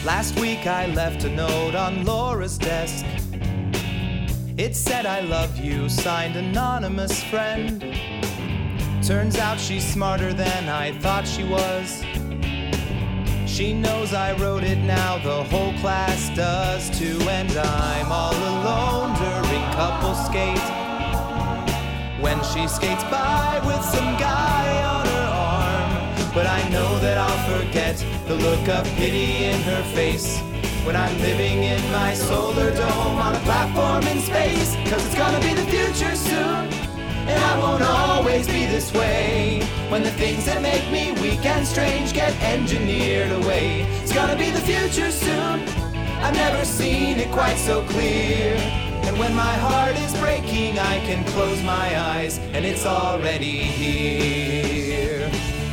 Last week I left a note on Laura's desk. It said I love you, signed anonymous friend. Turns out she's smarter than I thought she was. She knows I wrote it now, the whole class does too. And I'm all alone during couple skate, when she skates by with some guy on her arm. But I know that I'll forget the look of pity in her face when I'm living in my solar dome on a platform in space. 'Cause it's gonna be the future soon, and I won't always be this way. When the things that make me weak and strange get engineered away. It's gonna be the future soon, I've never seen it quite so clear. And when my heart is breaking, I can close my eyes, and it's already here.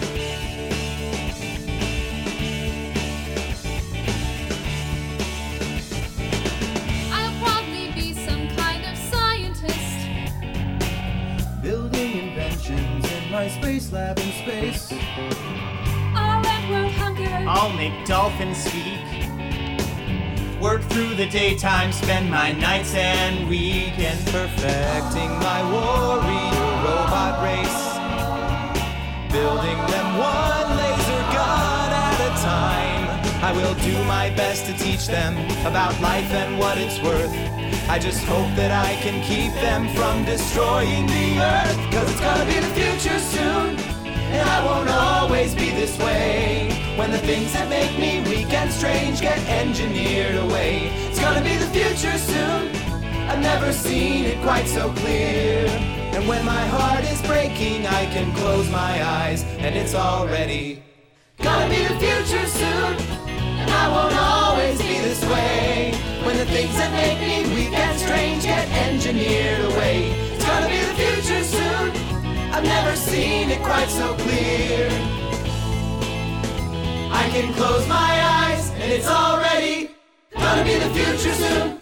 I'll probably be some kind of scientist, Building inventions in my space lab in space. I'll end world hunger. I'll make dolphins speak. Work through the daytime, spend my nights and weekends Perfecting my warrior robot race, building them one laser gun at a time. I will do my best to teach them about life and what it's worth. I just hope that I can keep them from destroying the earth. 'Cause it's gonna be the future soon, and I won't always be this way. When the things that make me weak and strange get engineered away. It's gonna be the future soon, I've never seen it quite so clear. And when my heart is breaking, I can close my eyes, and it's already gonna be the future soon, and I won't always be this way. When the things that make me weak and strange get engineered away. It's gonna be the future soon, I've never seen it quite so clear. I can close my eyes, and it's already gonna be the future soon.